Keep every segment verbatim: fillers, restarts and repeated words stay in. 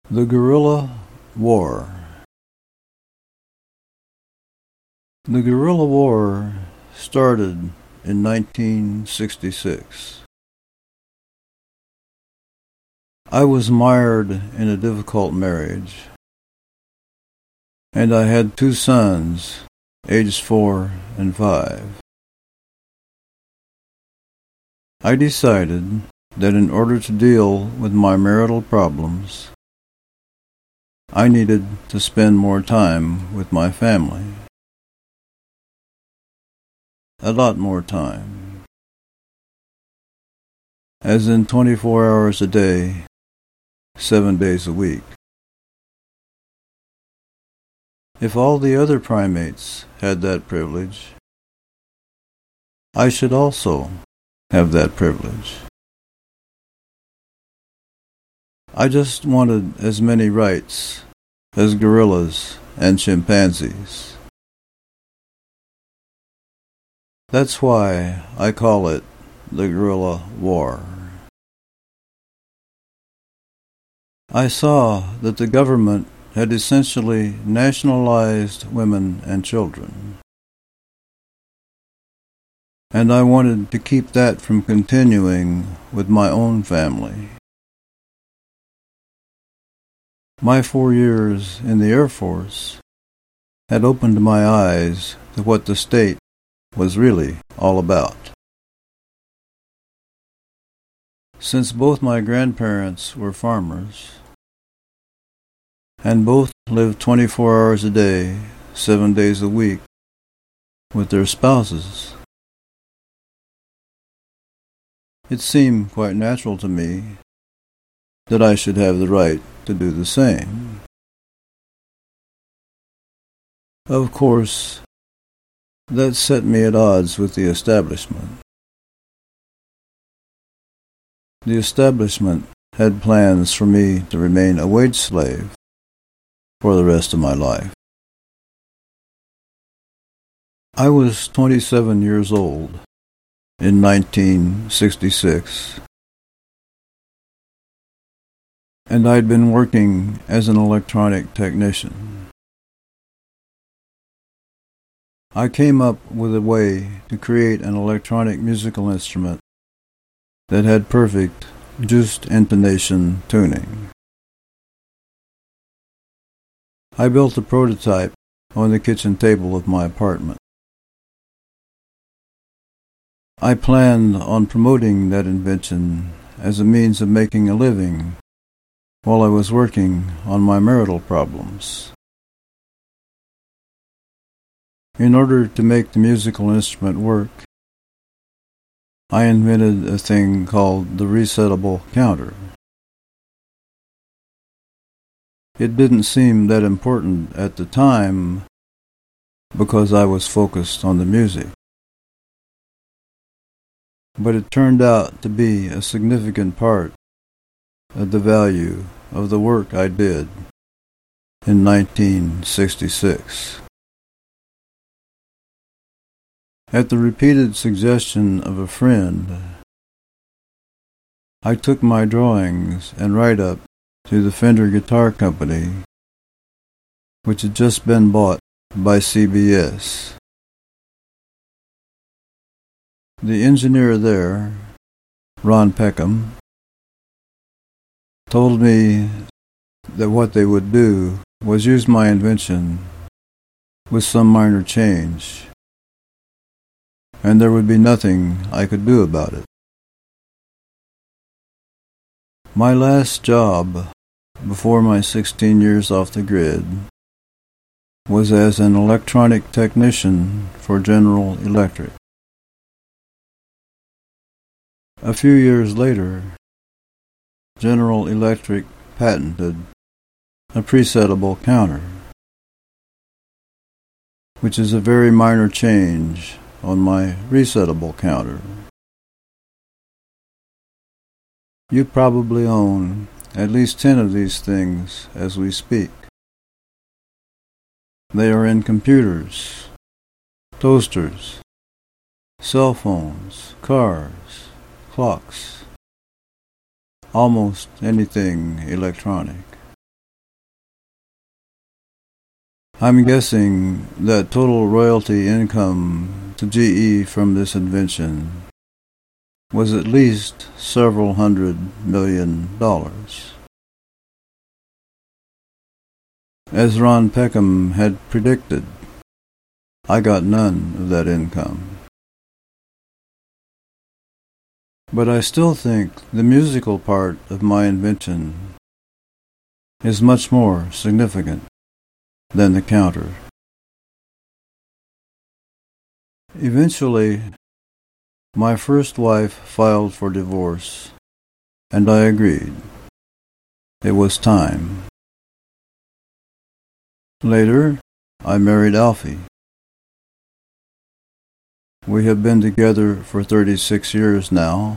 The Guerrilla War. The guerrilla war started in nineteen sixty-six. I was mired in a difficult marriage, and I had two sons, aged four and five. I decided that in order to deal with my marital problems, I needed to spend more time with my family. A lot more time. As in twenty-four hours a day, seven days a week. If all the other primates had that privilege, I should also have that privilege. I just wanted as many rights as gorillas and chimpanzees. That's why I call it the guerrilla war. I saw that the government had essentially nationalized women and children, and I wanted to keep that from continuing with my own family. My four years in the Air Force had opened my eyes to what the state was really all about. Since both my grandparents were farmers, and both lived twenty-four hours a day, seven days a week, with their spouses, it seemed quite natural to me that I should have the right to do the same. Of course, that set me at odds with the establishment. The establishment had plans for me to remain a wage slave for the rest of my life. I was twenty-seven years old in nineteen sixty-six, and I'd been working as an electronic technician. I came up with a way to create an electronic musical instrument that had perfect just intonation tuning. I built a prototype on the kitchen table of my apartment. I planned on promoting that invention as a means of making a living while I was working on my marital problems. In order to make the musical instrument work, I invented a thing called the resettable counter. It didn't seem that important at the time because I was focused on the music. But it turned out to be a significant part of the value of the work I did in nineteen sixty-six. At the repeated suggestion of a friend, I took my drawings and write-up to the Fender Guitar Company, which had just been bought by C B S. The engineer there, Ron Peckham, told me that what they would do was use my invention with some minor change, and there would be nothing I could do about it. My last job before my sixteen years off the grid was as an electronic technician for General Electric. A few years later, General Electric patented a presettable counter, which is a very minor change on my resettable counter. You probably own at least ten of these things as we speak. They are in computers, toasters, cell phones, cars, clocks, almost anything electronic. I'm guessing that total royalty income to G E from this invention was at least several hundred million dollars. As Ron Peckham had predicted, I got none of that income. But I still think the musical part of my invention is much more significant than the counter. Eventually, my first wife filed for divorce, and I agreed. It was time. Later, I married Alfie. We have been together for thirty-six years now.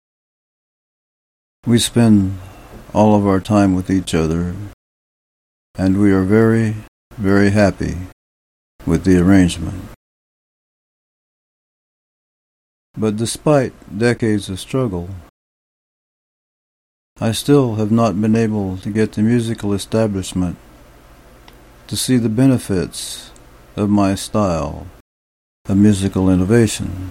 We spend all of our time with each other, and we are very, very happy with the arrangement. But despite decades of struggle, I still have not been able to get the musical establishment to see the benefits of my style of musical innovation.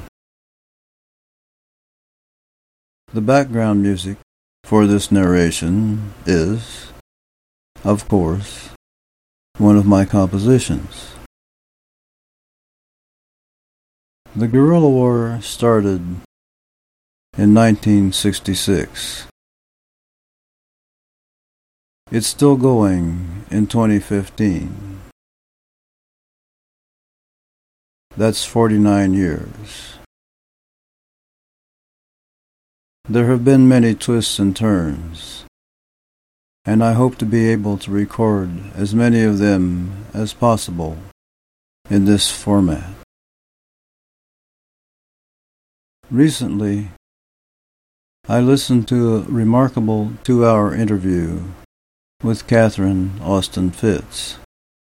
The background music for this narration is, of course, one of my compositions. The guerrilla war started in nineteen sixty-six. It's still going in twenty fifteen. That's forty-nine years. There have been many twists and turns, and I hope to be able to record as many of them as possible in this format. Recently, I listened to a remarkable two-hour interview with Catherine Austin Fitts.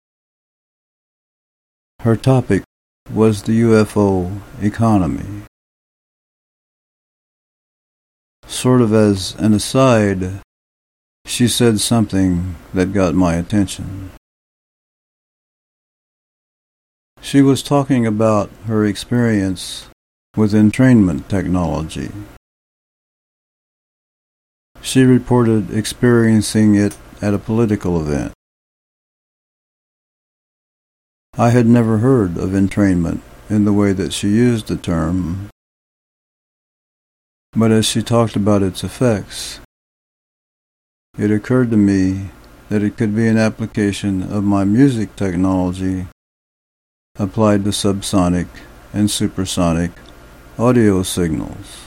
Her topic was the U F O economy. Sort of as an aside, she said something that got my attention. She was talking about her experience with entrainment technology. She reported experiencing it at a political event. I had never heard of entrainment in the way that she used the term, but as she talked about its effects, it occurred to me that it could be an application of my music technology applied to subsonic and supersonic audio signals.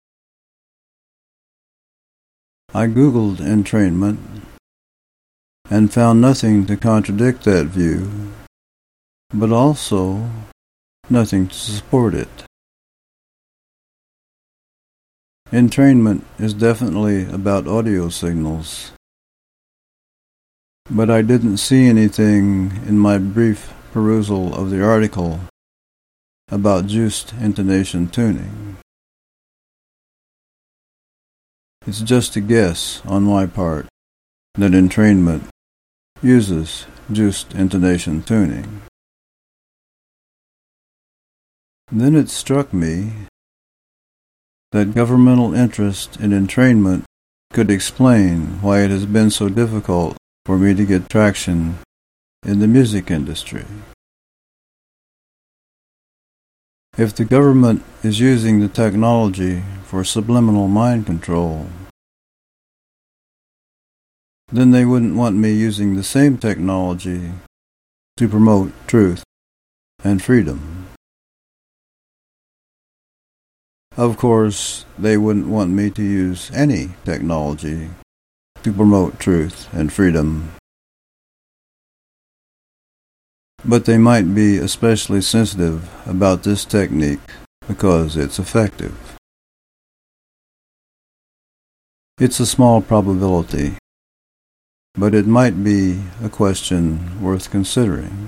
I Googled entrainment and found nothing to contradict that view, but also nothing to support it. Entrainment is definitely about audio signals, but I didn't see anything in my brief perusal of the article about juiced intonation tuning. It's just a guess on my part that entrainment uses juiced intonation tuning. Then it struck me that governmental interest in entrainment could explain why it has been so difficult for me to get traction in the music industry. If the government is using the technology for subliminal mind control, then they wouldn't want me using the same technology to promote truth and freedom. Of course, they wouldn't want me to use any technology to promote truth and freedom, but they might be especially sensitive about this technique because it's effective. It's a small probability, but it might be a question worth considering.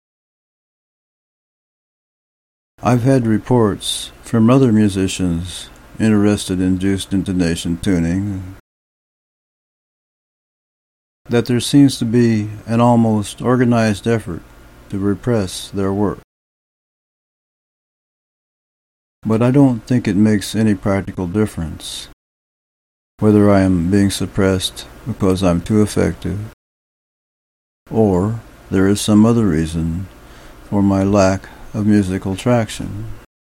I've had reports from other musicians interested in juiced intonation tuning that there seems to be an almost organized effort to repress their work. But I don't think it makes any practical difference whether I am being suppressed because I'm too effective, or there is some other reason for my lack of musical traction.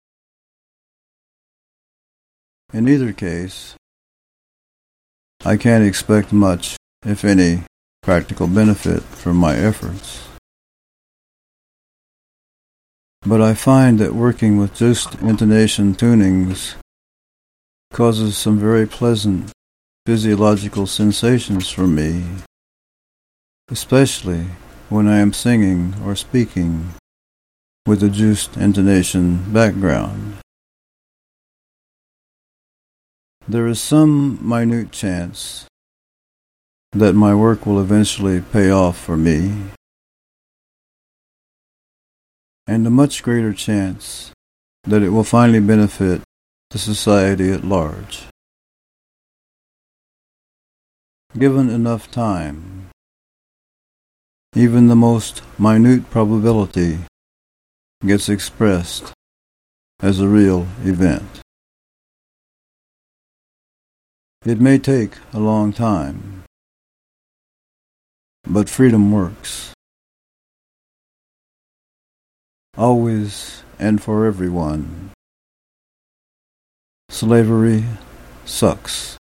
In either case, I can't expect much, if any, practical benefit from my efforts. But I find that working with just intonation tunings causes some very pleasant physiological sensations for me, especially when I am singing or speaking with a juiced intonation background. There is some minute chance that my work will eventually pay off for me, and a much greater chance that it will finally benefit the society at large. Given enough time, even the most minute probability gets expressed as a real event. It may take a long time, but freedom works. Always and for everyone. Slavery sucks.